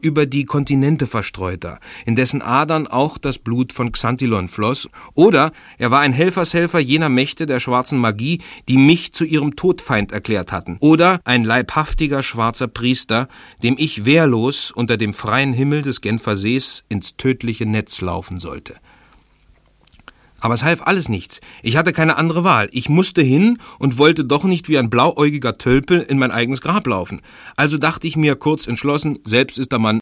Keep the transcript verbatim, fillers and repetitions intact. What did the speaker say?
über die Kontinente verstreuter, in dessen Adern auch das Blut von Xantilon floss, oder er war ein Helfershelfer jener Mächte der schwarzen Magie, die mich zu ihrem Todfeind erklärt hatten, oder ein leibhaftiger schwarzer Priester, dem ich wehrlos unter dem freien Himmel des Genfer Sees ins tödliche Netz laufen sollte. Aber es half alles nichts. Ich hatte keine andere Wahl. Ich musste hin und wollte doch nicht wie ein blauäugiger Tölpel in mein eigenes Grab laufen. Also dachte ich mir kurz entschlossen, selbst ist der Mann,